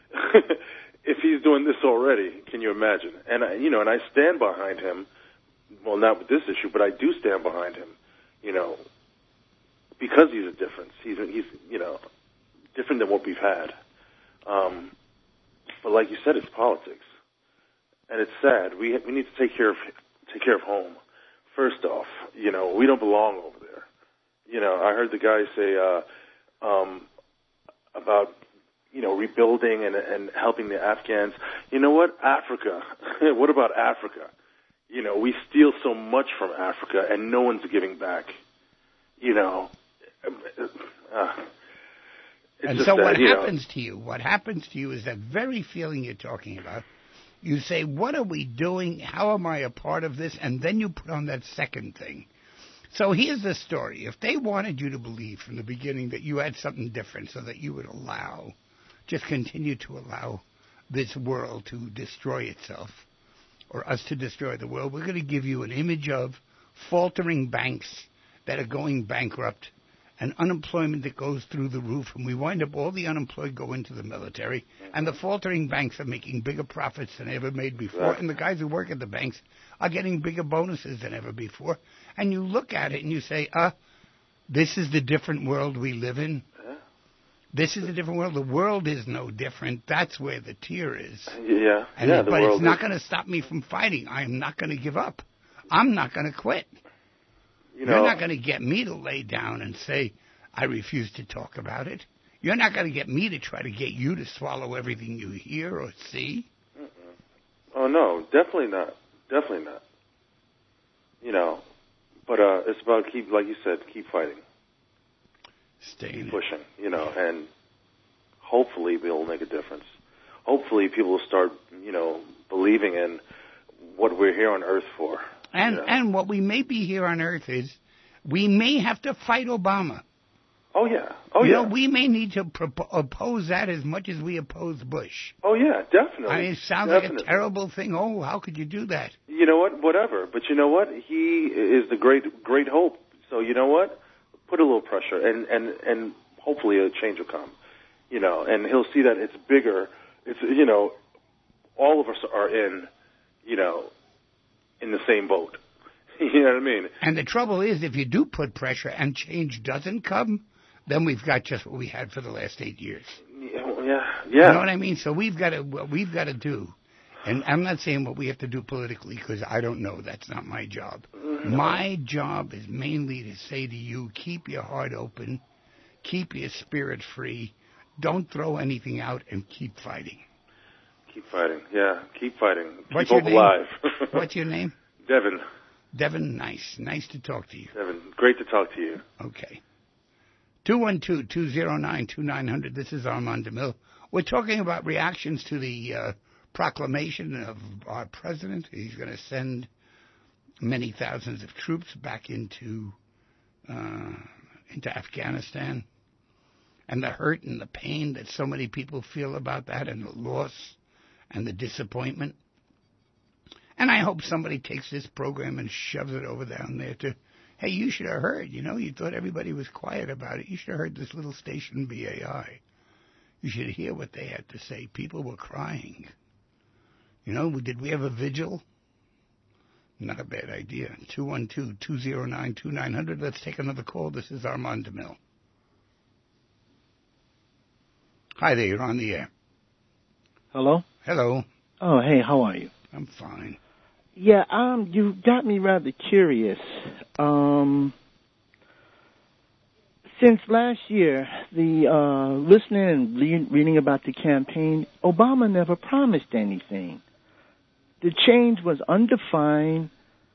Speaker 6: If he's doing this already, can you imagine? And, I, you know, and I stand behind him. Well, not with this issue, but I do stand behind him, you know, because he's a difference. He's, he's you know, different than what we've had. Um But like you said, it's politics, and it's sad. We we need to take care of take care of home first off, you know, we don't belong over there. You know, I heard the guy say uh, um, about, you know, rebuilding and, and helping the Afghans. You know what? Africa. What about Africa? You know, we steal so much from Africa, and no one's giving back. You know. Uh,
Speaker 1: and so what happens to you, what happens to you is that very feeling you're talking about. You say, what are we doing? How am I a part of this? And then you put on that second thing. So here's the story. If they wanted you to believe from the beginning that you had something different so that you would allow, just continue to allow this world to destroy itself, or us to destroy the world, we're going to give you an image of faltering banks that are going bankrupt, and unemployment that goes through the roof, and we wind up all the unemployed go into the military, and the faltering banks are making bigger profits than ever made before, right. And the guys who work at the banks are getting bigger bonuses than ever before. And you look at it and you say, uh, this is the different world we live in. This is a different world. The world is no different. That's where the tear is.
Speaker 6: Yeah,
Speaker 1: and
Speaker 6: yeah.
Speaker 1: It, but it's not going to stop me from fighting. I am not going to give up. I'm not going to quit. You know, You're not going to get me to lay down and say, I refuse to talk about it. You're not going to get me to try to get you to swallow everything you hear or see.
Speaker 6: Mm-mm. Oh, no, definitely not. Definitely not. You know, but uh, it's about keep, like you said, keep fighting.
Speaker 1: Stay
Speaker 6: keep pushing, you know, and hopefully we'll make a difference. Hopefully people will start, you know, believing in what we're here on Earth for.
Speaker 1: And
Speaker 6: you know?
Speaker 1: and what we may be here on Earth is we may have to fight Obama.
Speaker 6: Oh, yeah. Oh,
Speaker 1: you
Speaker 6: yeah.
Speaker 1: know, we may need to pro- oppose that as much as we oppose Bush.
Speaker 6: Oh, yeah, definitely.
Speaker 1: I mean, it sounds
Speaker 6: definitely.
Speaker 1: like a terrible thing. Oh, how could you do that?
Speaker 6: You know what? Whatever. But you know what? He is the great, great hope. So you know what? Put a little pressure, and, and, and hopefully a change will come. You know, and he'll see that it's bigger. It's, you know, all of us are in, you know, in the same boat. You know what I mean?
Speaker 1: And the trouble is, if you do put pressure and change doesn't come, then we've got just what we had for the last eight years.
Speaker 6: Yeah, yeah, yeah.
Speaker 1: You know what I mean? So we've got to, what we've got to do, and I'm not saying what we have to do politically because I don't know. That's not my job. No. My job is mainly to say to you, keep your heart open, keep your spirit free, don't throw anything out, and keep fighting.
Speaker 6: Keep fighting, yeah. Keep fighting.
Speaker 1: What's
Speaker 6: keep
Speaker 1: your
Speaker 6: hope alive.
Speaker 1: What's your name?
Speaker 6: Devin.
Speaker 1: Devin, nice. Nice to talk to you.
Speaker 6: Devin, great to talk to you.
Speaker 1: Okay. two one two, two zero nine, two nine zero zero. This is Armand DeMille. We're talking about reactions to the uh, proclamation of our president. He's going to send many thousands of troops back into uh, into Afghanistan. And the hurt and the pain that so many people feel about that, and the loss and the disappointment. And I hope somebody takes this program and shoves it over down there to, hey, you should have heard, you know, you thought everybody was quiet about it. You should have heard this little station B A I. You should hear what they had to say. People were crying. You know, did we have a vigil? Not a bad idea. two one two, two zero nine, two nine zero zero. Let's take another call. This is Armand DeMille. Hi there, you're on the air.
Speaker 7: Hello?
Speaker 1: Hello.
Speaker 7: Oh, hey, how are you?
Speaker 1: I'm fine.
Speaker 7: Yeah, um, you got me rather curious. Um, since last year, the uh, listening and le- reading about the campaign, Obama never promised anything. The change was undefined.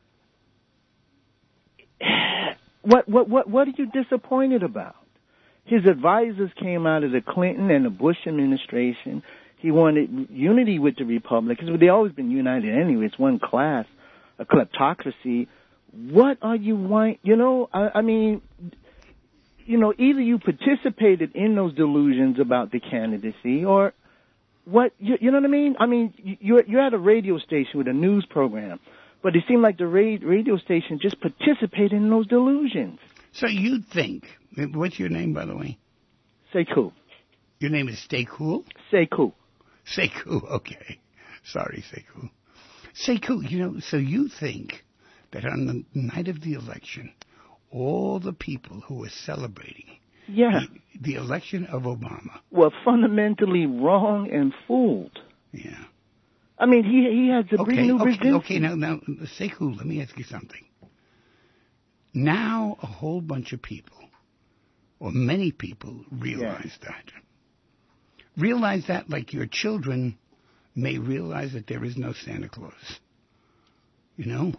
Speaker 7: What what what what are you disappointed about? His advisors came out of the Clinton and the Bush administration. He wanted unity with the Republicans. They've always been united anyway. It's one class, a kleptocracy. What are you want? You know, I, I mean, you know, either you participated in those delusions about the candidacy, or what? You, you know what I mean? I mean, you're you're at a radio station with a news program, but it seemed like the radio station just participated in those delusions.
Speaker 1: So you think? What's your name, by the way?
Speaker 7: Sekou.
Speaker 1: Your name is Stay Cool?
Speaker 7: Sekou.
Speaker 1: Sekou, okay. Sorry, Sekou. Sekou, you know, so you think that on the night of the election, all the people who were celebrating
Speaker 7: yeah.
Speaker 1: the, the election of Obama
Speaker 7: were fundamentally wrong and fooled.
Speaker 1: Yeah.
Speaker 7: I mean, he he had to
Speaker 1: okay,
Speaker 7: bring new
Speaker 1: okay,
Speaker 7: resistance.
Speaker 1: Okay, now, now, Sekou, let me ask you something. Now a whole bunch of people, or many people, realize
Speaker 7: Yeah.
Speaker 1: that. Realize that like your children may realize that there is no Santa Claus. You know?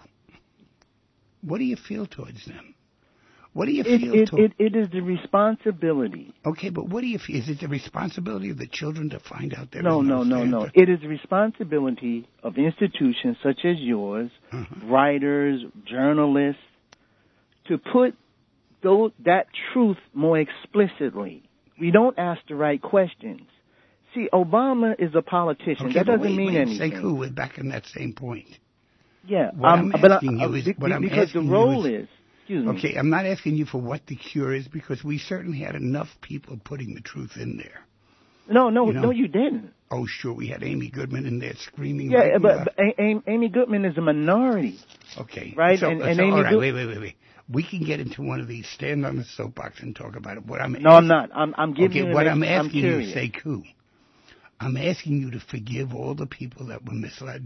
Speaker 1: What do you feel towards them? What do you
Speaker 7: It,
Speaker 1: feel
Speaker 7: it,
Speaker 1: towards...
Speaker 7: it, it is the responsibility.
Speaker 1: Okay, but what do you feel? Is it the responsibility of the children to find out there
Speaker 7: No,
Speaker 1: is
Speaker 7: no,
Speaker 1: no
Speaker 7: no,
Speaker 1: Santa?
Speaker 7: no. It is the responsibility of institutions such as yours,
Speaker 1: Uh-huh.
Speaker 7: writers, journalists, to put those, that truth more explicitly. We don't ask the right questions. See, Obama is a politician.
Speaker 1: Okay,
Speaker 7: that
Speaker 1: but
Speaker 7: doesn't
Speaker 1: wait,
Speaker 7: mean
Speaker 1: wait,
Speaker 7: anything.
Speaker 1: Sekou, we're back in that same point.
Speaker 7: Yeah,
Speaker 1: What
Speaker 7: um,
Speaker 1: I'm
Speaker 7: but
Speaker 1: asking
Speaker 7: I,
Speaker 1: you is-
Speaker 7: be-
Speaker 1: what I'm
Speaker 7: because the
Speaker 1: asking you
Speaker 7: role
Speaker 1: is-
Speaker 7: is, excuse me.
Speaker 1: Okay, I'm not asking you for what the cure is because we certainly had enough people putting the truth in there.
Speaker 7: No, no,
Speaker 1: You know?
Speaker 7: no, you didn't.
Speaker 1: Oh, sure, we had Amy Goodman in there screaming.
Speaker 7: Yeah,
Speaker 1: right
Speaker 7: but,
Speaker 1: loud.
Speaker 7: but A- A- Amy Goodman is a minority.
Speaker 1: Okay.
Speaker 7: Right,
Speaker 1: So,
Speaker 7: and- and
Speaker 1: so,
Speaker 7: Amy
Speaker 1: all right,
Speaker 7: Good-
Speaker 1: wait, wait, wait, wait. We can get into one of these, stand on the soapbox and talk about it. What I'm
Speaker 7: No, I'm not. I'm, I'm giving
Speaker 1: okay,
Speaker 7: you.
Speaker 1: what
Speaker 7: an
Speaker 1: I'm
Speaker 7: ex-
Speaker 1: asking you,
Speaker 7: curious.
Speaker 1: Sekou, I'm asking you to forgive all the people that were misled.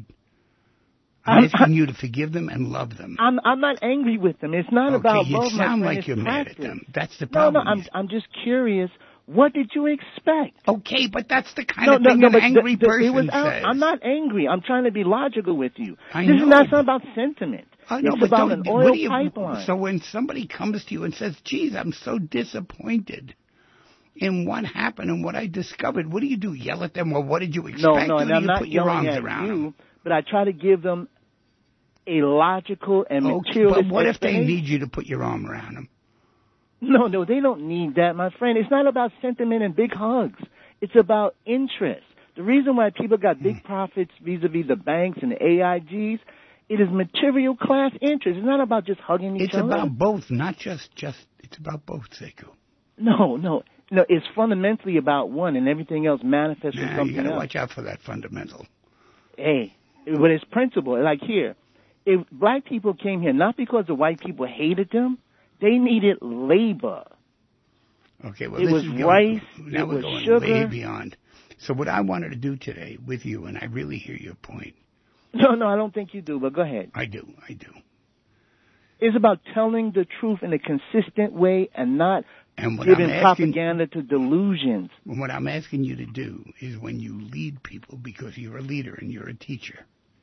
Speaker 1: I'm
Speaker 7: I'm-
Speaker 1: asking you to forgive them and love them.
Speaker 7: I'm I'm not angry with them. It's not
Speaker 1: Okay,
Speaker 7: about
Speaker 1: you
Speaker 7: love. my
Speaker 1: sound
Speaker 7: friend.
Speaker 1: like
Speaker 7: It's
Speaker 1: you're mad at
Speaker 7: practice.
Speaker 1: them. That's the
Speaker 7: No,
Speaker 1: problem.
Speaker 7: no. I'm I'm just curious. What did you expect?
Speaker 1: Okay, but that's the kind
Speaker 7: no,
Speaker 1: of
Speaker 7: no,
Speaker 1: thing
Speaker 7: no.
Speaker 1: an
Speaker 7: But
Speaker 1: angry
Speaker 7: the, the,
Speaker 1: person
Speaker 7: it was out,
Speaker 1: says.
Speaker 7: I'm not angry. I'm trying to be logical with you.
Speaker 1: I
Speaker 7: this
Speaker 1: know,
Speaker 7: is not
Speaker 1: but-
Speaker 7: about sentiment.
Speaker 1: I know,
Speaker 7: it's
Speaker 1: but
Speaker 7: about
Speaker 1: don't-
Speaker 7: an
Speaker 1: what
Speaker 7: oil
Speaker 1: do you,
Speaker 7: pipeline.
Speaker 1: So when somebody comes to you and says, geez, I'm so disappointed in what happened and what I discovered, what do you do? Yell at them? Or what did you expect?
Speaker 7: no, no,
Speaker 1: or
Speaker 7: and
Speaker 1: do
Speaker 7: I'm
Speaker 1: you
Speaker 7: not
Speaker 1: put your
Speaker 7: yelling
Speaker 1: arms
Speaker 7: at
Speaker 1: around
Speaker 7: you,
Speaker 1: them?
Speaker 7: but I try to give them a logical and
Speaker 1: Okay,
Speaker 7: materialist
Speaker 1: but what if they
Speaker 7: explanation.
Speaker 1: need you to put your arm around them?
Speaker 7: No, no, they don't need that, my friend. It's not about sentiment and big hugs. It's about interest. The reason why people got big profits vis-a-vis the banks and the A I Gs, it is material class interest. It's not about just hugging each
Speaker 1: It's
Speaker 7: other.
Speaker 1: about both, not just, just, it's about both, Sekou.
Speaker 7: No, no, no. It's fundamentally about one, and everything else manifests as
Speaker 1: Nah,
Speaker 7: something
Speaker 1: you gotta
Speaker 7: else.
Speaker 1: watch out for that fundamental.
Speaker 7: Hey, but it's principle. Like here, if black people came here not because the white people hated them, they needed labor.
Speaker 1: Okay, well,
Speaker 7: It
Speaker 1: this
Speaker 7: was
Speaker 1: is going,
Speaker 7: rice,
Speaker 1: now
Speaker 7: it
Speaker 1: we're
Speaker 7: was
Speaker 1: going
Speaker 7: sugar.
Speaker 1: way beyond. So what I wanted to do today with you, and I really hear your point.
Speaker 7: No, no, I don't think you do, but go ahead.
Speaker 1: I do, I do.
Speaker 7: It's about telling the truth in a consistent way and not
Speaker 1: And what
Speaker 7: giving
Speaker 1: I'm asking,
Speaker 7: propaganda to delusions.
Speaker 1: what I'm asking you to do is when you lead people, because you're a leader and you're a teacher,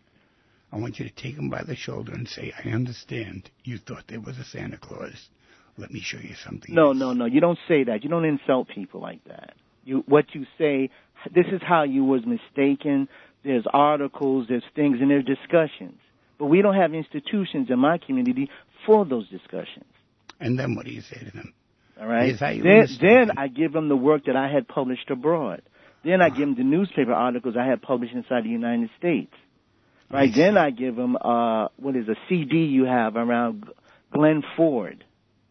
Speaker 1: I want you to take them by the shoulder and say, I understand you thought there was a Santa Claus. Let me show you something
Speaker 7: No,
Speaker 1: else.
Speaker 7: no, no. You don't say that. You don't insult people like that. You, what you say, this is how you was mistaken. There's articles, there's things, and there's discussions. But we don't have institutions in my community for those discussions.
Speaker 1: And then what do you say to them?
Speaker 7: All right?
Speaker 1: Here's how you
Speaker 7: Then,
Speaker 1: understand
Speaker 7: then
Speaker 1: it.
Speaker 7: I give them the work that I had published abroad. Then I give them the newspaper articles I had published inside the United States. Right?
Speaker 1: I
Speaker 7: Then
Speaker 1: see.
Speaker 7: I give them, uh, what is a C D you have around Glenn Ford.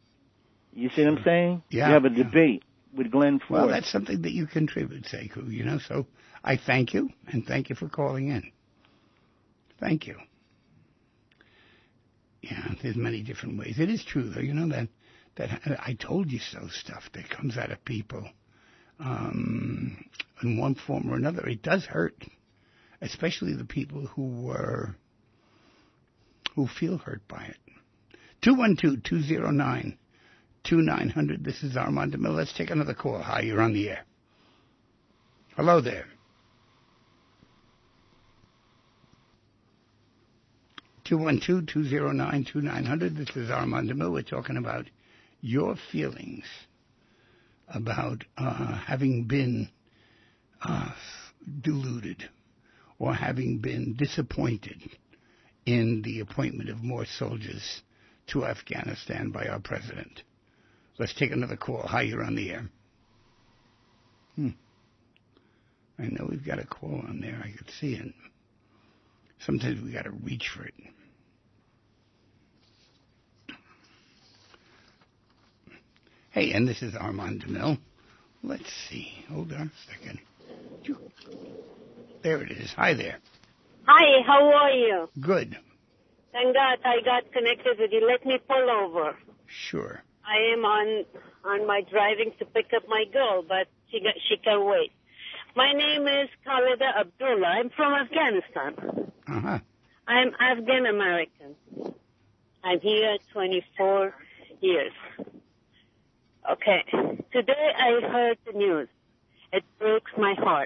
Speaker 7: You see what I'm saying?
Speaker 1: Yeah,
Speaker 7: You have a
Speaker 1: yeah.
Speaker 7: debate with Glenn Ford.
Speaker 1: Well, that's something that you contribute, Sekou, you know, so I thank you, and thank you for calling in. Thank you. Yeah, there's many different ways. It is true, though, you know, that, that I told you so stuff that comes out of people um, in one form or another. It does hurt, especially the people who were, who feel hurt by it. two one two, two zero nine, two nine hundred. This is Armand DeMille. Let's take another call. Hi, you're on the air. Hello there. two one two, two zero nine, two nine hundred. This is Armand DeMille. We're talking about your feelings about uh, having been uh, deluded or having been disappointed in the appointment of more soldiers to Afghanistan by our president. Let's take another call. Hi, you're on the air. Hmm. I know we've got a call on there. I could see it. Sometimes we got to reach for it. Hey, and this is Armand DeMille. Let's see. Hold on a second. There it is. Hi there.
Speaker 8: Hi, how are you?
Speaker 1: Good.
Speaker 8: Thank God I got connected with you. Let me pull over.
Speaker 1: Sure.
Speaker 8: I am on on my driving to pick up my girl, but she got, she can wait. My name is Khalida Abdullah. I'm from Afghanistan.
Speaker 1: Uh-huh.
Speaker 8: I'm Afghan American. I'm here twenty-four years. Okay, today I heard the news. It breaks my heart.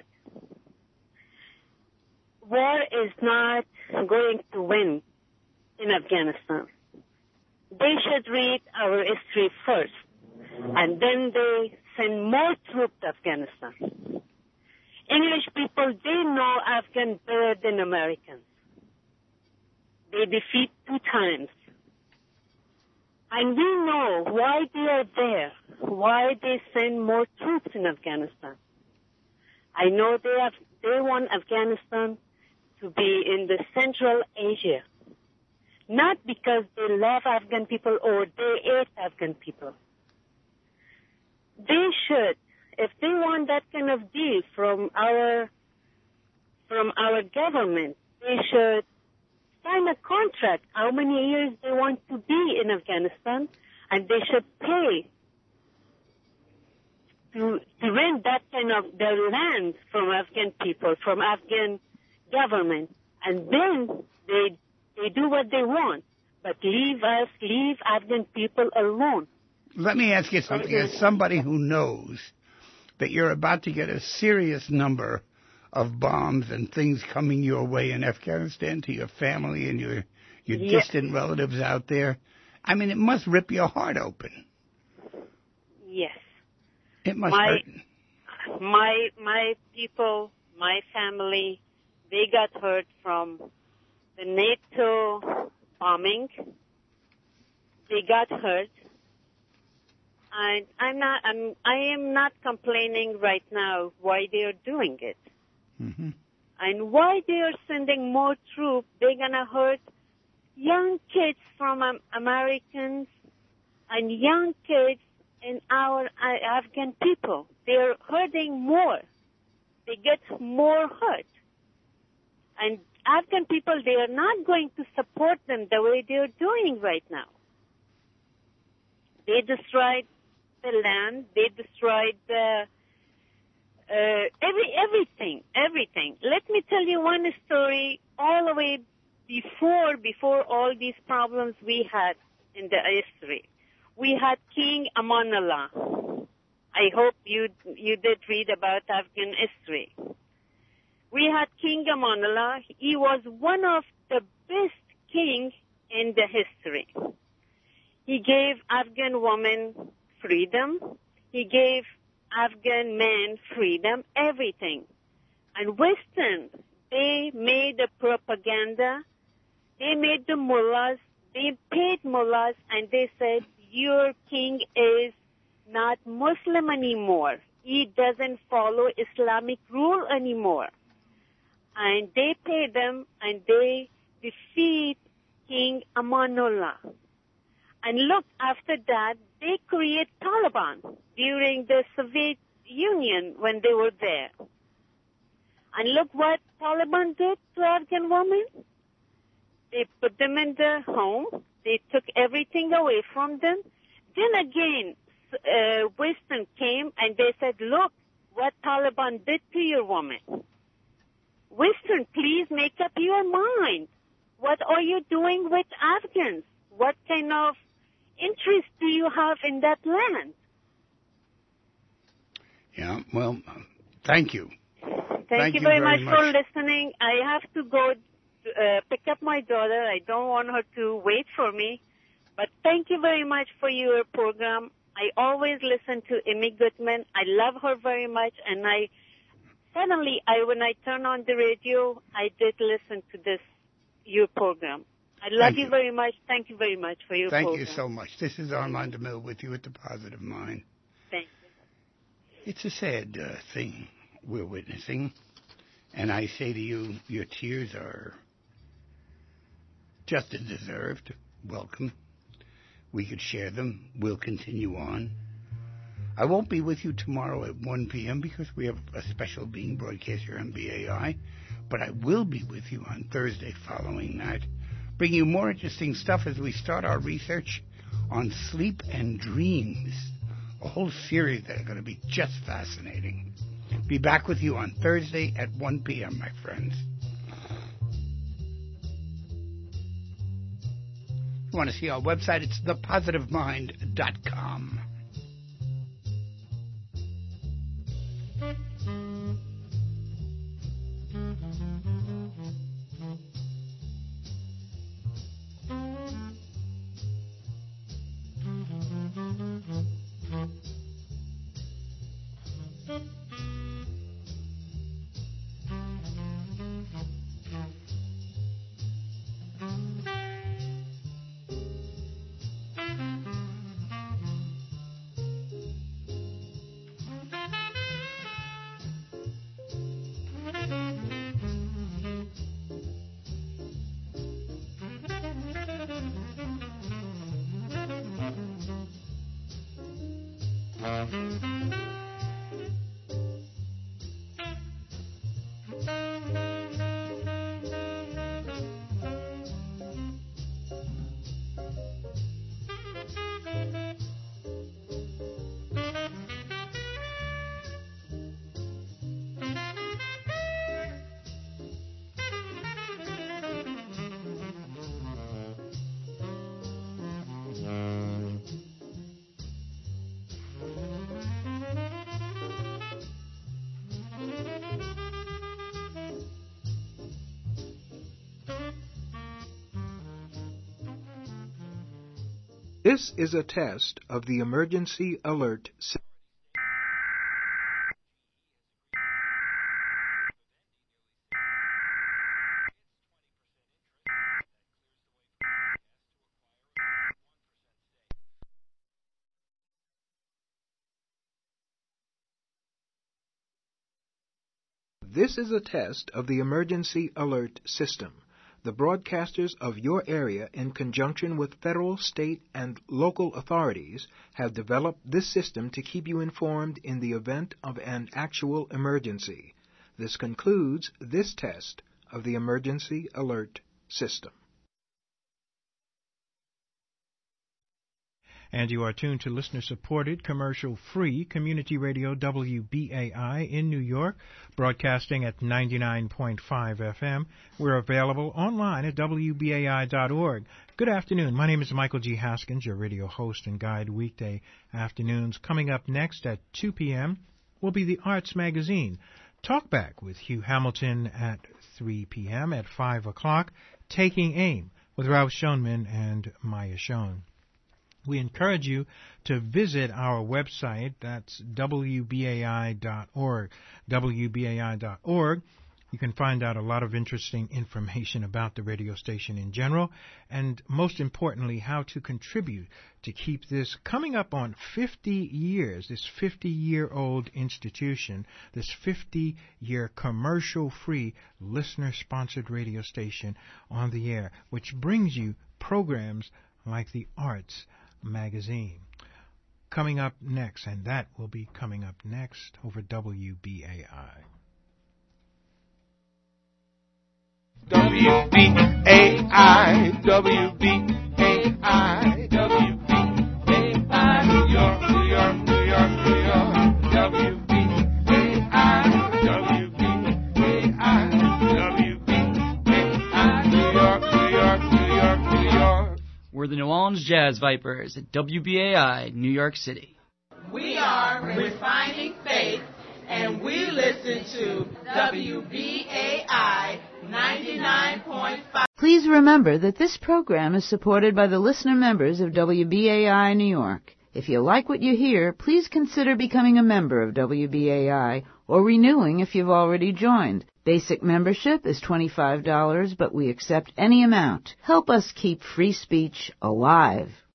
Speaker 8: War is not going to win in Afghanistan. They should read our history first, and then they send more troops to Afghanistan. English people, they know Afghan better than Americans. They defeat two times. And we know why they are there, why they send more troops in Afghanistan. I know they have, they want Afghanistan to be in the Central Asia. Not because they love Afghan people or they hate Afghan people. They should, if they want that kind of deal from our, from our government, they should sign a contract how many years they want to be in Afghanistan, and they should pay to, to rent that kind of their land from Afghan people, from Afghan government, and then they they do what they want, but leave us, leave Afghan people alone.
Speaker 1: Let me ask you something. As somebody who knows that you're about to get a serious number of bombs and things coming your way in Afghanistan to your family and your your
Speaker 8: Yes.
Speaker 1: distant relatives out there, I mean, it must rip your heart open.
Speaker 8: Yes.
Speaker 1: It must
Speaker 8: my,
Speaker 1: hurt.
Speaker 8: My, my people, my family, they got hurt from the NATO bombing. They got hurt. And I'm not, I'm, I am not complaining right now why they are doing it.
Speaker 1: Mm-hmm.
Speaker 8: And why they are sending more troops. They're going to hurt young kids from um, Americans and young kids in our uh, Afghan people. They're hurting more. They get more hurt. And Afghan people, they are not going to support them the way they are doing right now. They destroyed the land. They destroyed the uh, every everything, everything. Let me tell you one story. All the way before before all these problems we had in the history, we had King Amanullah. I hope you you did read about Afghan history. We had King Amanullah. He was one of the best kings in the history. He gave Afghan women freedom. He gave Afghan men freedom, everything. And Western, they made the propaganda. They made the mullahs. They paid mullahs, and they said, your king is not Muslim anymore. He doesn't follow Islamic rule anymore. And they pay them, and they defeat King Amanullah. And look, after that, they create Taliban during the Soviet Union when they were there. And look what Taliban did to Afghan women. They put them in their home. They took everything away from them. Then again, uh, Western came and they said, look what Taliban did to your woman. Western, please make up your mind. What are you doing with Afghans? What kind of interest do you have in that land?
Speaker 1: Yeah, well, thank you.
Speaker 8: Thank,
Speaker 1: Thank
Speaker 8: you
Speaker 1: you
Speaker 8: very,
Speaker 1: very
Speaker 8: much,
Speaker 1: much.
Speaker 8: for listening. I have to go uh, pick up my daughter. I don't want her to wait for me. But thank you very much for your program. I always listen to Amy Goodman. I love her very much. And I suddenly, I when I turn on the radio, I did listen to this, your program. I love
Speaker 1: Thank
Speaker 8: you.
Speaker 1: you.
Speaker 8: very much. Thank you very much for your
Speaker 1: Thank
Speaker 8: program.
Speaker 1: you so much. This is Armand DeMille with you at The Positive Mind.
Speaker 8: Thank you.
Speaker 1: It's a sad uh, thing we're witnessing. And I say to you, your tears are just as deserved. Welcome. We could share them. We'll continue on. I won't be with you tomorrow at one p.m. because we have a special being broadcast here on B A I. But I will be with you on Thursday following that, bringing you more interesting stuff as we start our research on sleep and dreams. A whole series that are going to be just fascinating. Be back with you on Thursday at one p.m., my friends. you want to see our website, it's the positive mind dot com.
Speaker 9: This is a test of the emergency alert system. This is a test of the emergency alert system. The broadcasters of your area, in conjunction with federal, state, and local authorities, have developed this system to keep you informed in the event of an actual emergency. This concludes this test of the emergency alert system. And you are tuned to listener-supported, commercial-free community radio W B A I in New York, broadcasting at ninety-nine point five F M. We're available online at W B A I dot org. Good afternoon. My name is Michael G. Haskins, your radio host and guide weekday afternoons. Coming up next at two p.m. will be the Arts Magazine. Talkback with Hugh Hamilton at three p.m. At five o'clock, Taking Aim with Ralph Schoenman and Maya Schoen. We encourage you to visit our website. That's W B A I dot org. W B A I dot org. You can find out a lot of interesting information about the radio station in general, and most importantly, how to contribute to keep this coming up on fifty years, this fifty-year-old institution, this fifty-year commercial-free, listener-sponsored radio station on the air, which brings you programs like the Arts Magazine. Coming up next, and that will be coming up next over W B A I.
Speaker 10: W B A I, W B A I, W B A I, New York, New York, New York, New York, W B A I, W B A I, W B A I, New York, New York, New York, New York.
Speaker 11: We're the New Orleans Jazz Vipers at W B A I, New York City.
Speaker 12: We are Refining Faith, and we listen to W B A I ninety-nine point five.
Speaker 13: Please remember that this program is supported by the listener members of W B A I New York. If you like what you hear, please consider becoming a member of W B A I or renewing if you've already joined. Basic membership is twenty-five dollars, but we accept any amount. Help us keep free speech alive.